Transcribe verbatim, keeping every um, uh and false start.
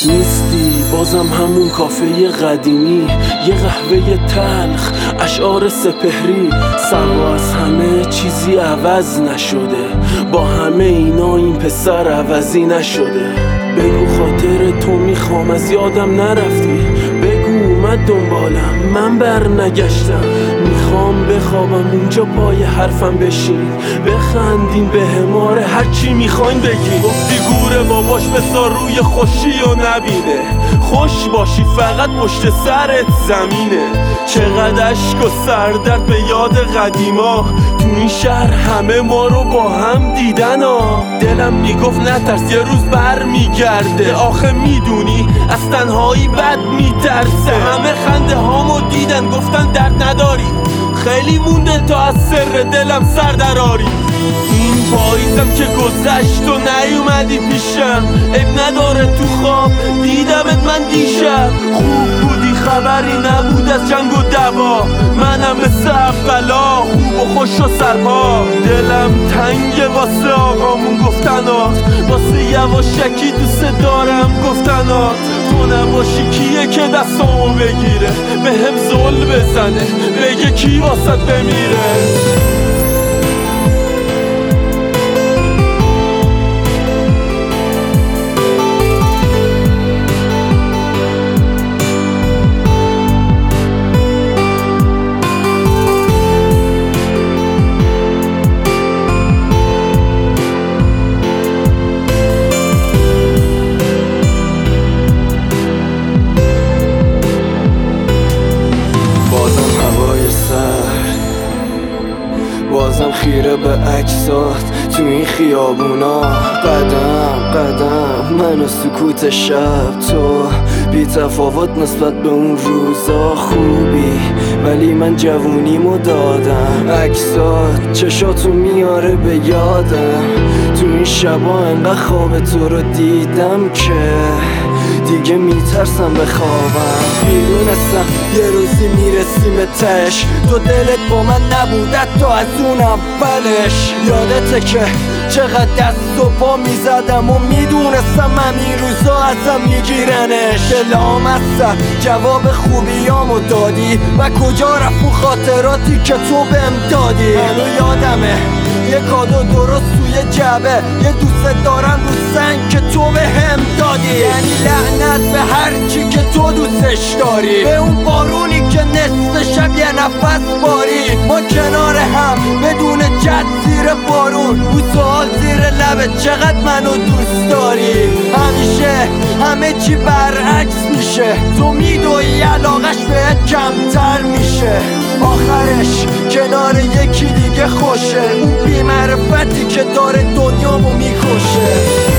نیستی بازم همون کافه قدیمی، یه قهوه تلخ، اشعار سپهری. سوا از همه چیزی عوض نشده، با همه اینا این پسر عوضی نشده. بگو خاطر تو میخوام، از یادم نرفتی. بگو اومد دنبالم، من بر نگشتم. میخوام بخوابم اونجا پای حرفم بشین، بخندین به هماره هرچی میخواین بگین. گفتی گوره باباش بسار روی خوشی و نبینه، خوش باشی فقط پشت سرت زمینه. چقدر عشق و سردرد به یاد قدیما، تو این شهر همه ما رو با هم دیدن ها. دلم میگفت نترس یه روز بر میگرده، آخه میدونی از تنهایی بد میترسه. همه خنده هامو دیدن گفتن درد نداری، خیلی مونده تا از سر دلم سر دراری. این پاییزم که گذشت و نیومدی پیشم، عیب نداره تو خواب دیدمت من دیشب. خوب بودی خبری نبود از جنگ و دعوا، منم مثل اولا خوب و خوش و سرپا. دلم تنگه واسه آقامون گفتنات، واسه یواشکی دوست دارم گفتنات. تو نباشی کیه که دستامو بگیره، به هم زل بزنه بگه کی واسط بمیره. بازم خیره به عکسات تو این خیابونا، قدم قدم من و سکوت شب. تو بی تفاوت نسبت به اون روزا خوبی، ولی من جوونیمو دادم. عکسات چشاتو میاره به یادم، تو این شبا انقدر خواب تو رو دیدم که دیگه میترسم بخوابم. میدونستم یه روزی میرسیم به تش، تو دلت با من نبود حتی از اون اولش. یادته که چقدر دست و پا میزدم و میدونستم همین روزا ازم میگیرنش. دلام هستم جواب خوبیامو دادی و کجا رفت اون خاطراتی که تو بهم دادی. منو یادمه یه کادو درست توی جعبه، یه دوست دارم رو سنگ که تو بهم دادی. یعنی لعنت به هر چی که تو دوستش داری، به اون بارونی که نصف شب یه نفس باری. ما کنار هم بدون جد زیر بارون، اون سوال زیر لبه چقدر منو دوست داری. همیشه همه چی برعکس میشه، تو میدوی علاقش بهت کمتر میشه. آخرش کنار یکی دیگه خوشه، اون بی‌معرفتی که داره دنیامو میکشه.